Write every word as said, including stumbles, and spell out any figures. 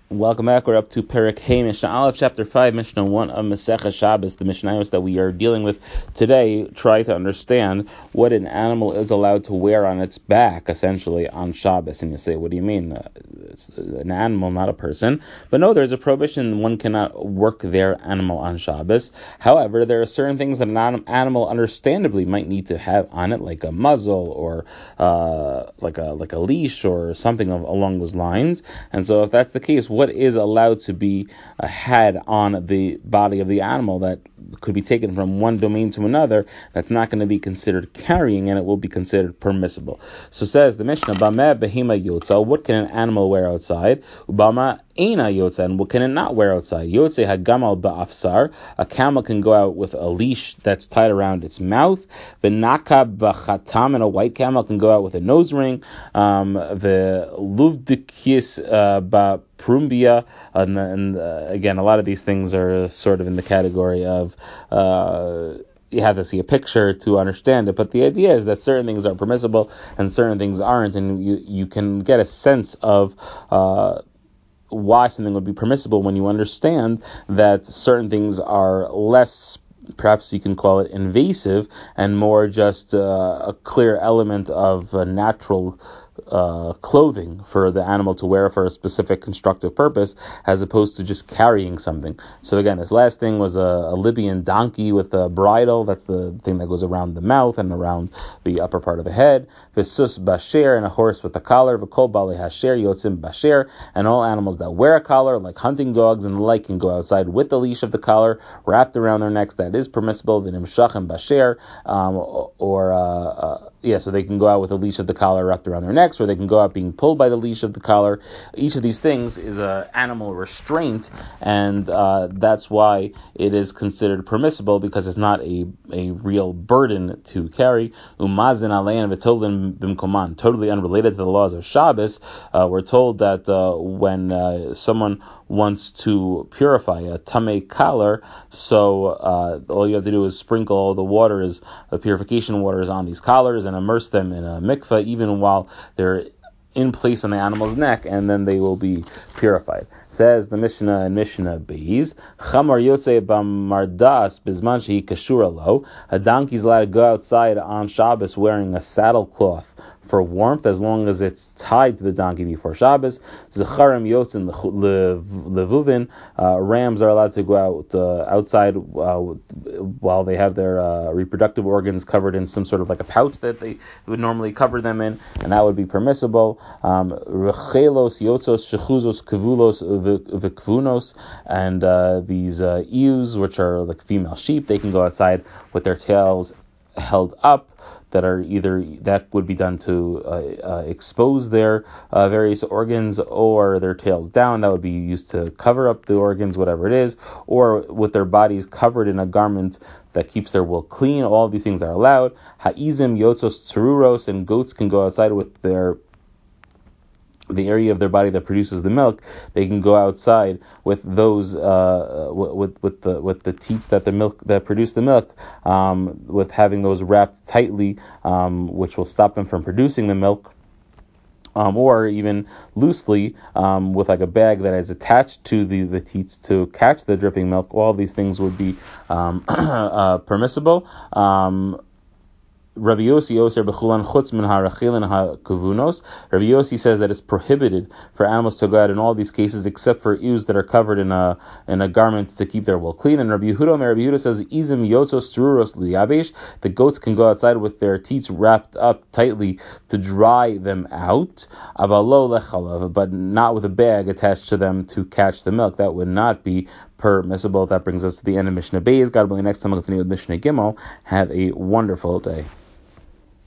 Welcome back. We're up to Perek Hey, Mishnah Aleph, Chapter five, Mishnah one of Masechah Shabbos. The Mishnayos that we are dealing with today try to understand what an animal is allowed to wear on its back, essentially, on Shabbos. And you say, what do you mean? Uh, it's an animal, not a person. But no, there's a prohibition. One cannot work their animal on Shabbos. However, there are certain things that an animal understandably might need to have on it, like a muzzle or uh, like a like a leash or something of, along those lines. And so if that's the case, what is allowed to be uh, had on the body of the animal that could be taken from one domain to another, that's not going to be considered carrying, and it will be considered permissible. So says the Mishnah, Bameh behima yotza, what can an animal wear outside? Ubama eina yotza, and what can it not wear outside? Yotze hagamal ba'afsar, a camel can go out with a leash that's tied around its mouth. V'naka b'chatam, and a white camel can go out with a nose ring. Um, the luvdikis uh, ba Prumbia, and, and uh, again, a lot of these things are sort of in the category of uh, you have to see a picture to understand it, but the idea is that certain things are permissible and certain things aren't, and you, you can get a sense of uh, why something would be permissible when you understand that certain things are less, perhaps you can call it invasive, and more just uh, a clear element of uh, natural Uh, clothing for the animal to wear for a specific constructive purpose, as opposed to just carrying something. So again, this last thing was a, a Libyan donkey with a bridle. That's the thing that goes around the mouth and around the upper part of the head. Visus basher, and a horse with a collar. V'kol bali hasher yotzim basher, and all animals that wear a collar, like hunting dogs and the like, can go outside with the leash of the collar wrapped around their necks. That is permissible. V'nimshachem basher, um, or uh, uh, yeah, so they can go out with a leash of the collar wrapped around their necks, or they can go out being pulled by the leash of the collar. Each of these things is an animal restraint, and uh, that's why it is considered permissible, because it's not a, a real burden to carry. Umazin alein v'tovlin bimkoman, totally unrelated to the laws of Shabbos. Uh, we're told that uh, when uh, someone wants to purify a tamei collar, so uh, all you have to do is sprinkle all the waters, the purification waters, on these collars and immerse them in a mikveh, even while they're in place on the animal's neck, and then they will be purified. Says the Mishnah in Mishnah Beis, Chamar yotze b'mardas bizman shehi kashura lo, a donkey's allowed to go outside on Shabbos wearing a saddle cloth for warmth, as long as it's tied to the donkey before Shabbos. Zecharim yotzin levuvin, uh, rams are allowed to go out uh, outside uh, while they have their uh, reproductive organs covered in some sort of like a pouch that they would normally cover them in, and that would be permissible. Rechelos yotzos shechuzos kavulos v'kvunos, and uh, these uh, ewes, which are like female sheep, they can go outside with their tails held up, that are either, that would be done to uh, uh, expose their uh, various organs, or their tails down, that would be used to cover up the organs, whatever it is, or with their bodies covered in a garment that keeps their wool clean. All of these things are allowed. Ha'izim yotzos tsururos, and goats can go outside with their the area of their body that produces the milk. They can go outside with those uh, with with the with the teats that the milk that produce the milk, um, with having those wrapped tightly, um, which will stop them from producing the milk. Um, or even loosely, um, with like a bag that is attached to the, the teats to catch the dripping milk. All these things would be um, uh, permissible. Um, Rabbi Yossi Oser b'chulan chutz min harachilin ha'kavunos. Rabbi Yossi says that it's prohibited for animals to go out in all these cases, except for ewes that are covered in a in a garment to keep their wool clean. And Rabbi Yehuda, Rabbi Yehuda says izim yotzos struros liyabesh. The goats can go outside with their teats wrapped up tightly to dry them out. Avalo lechalav, but not with a bag attached to them to catch the milk. That would not be permissible. That brings us to the end of Mishnah Beis. God willing, next time we'll continue with Mishnah Gimel. Have a wonderful day.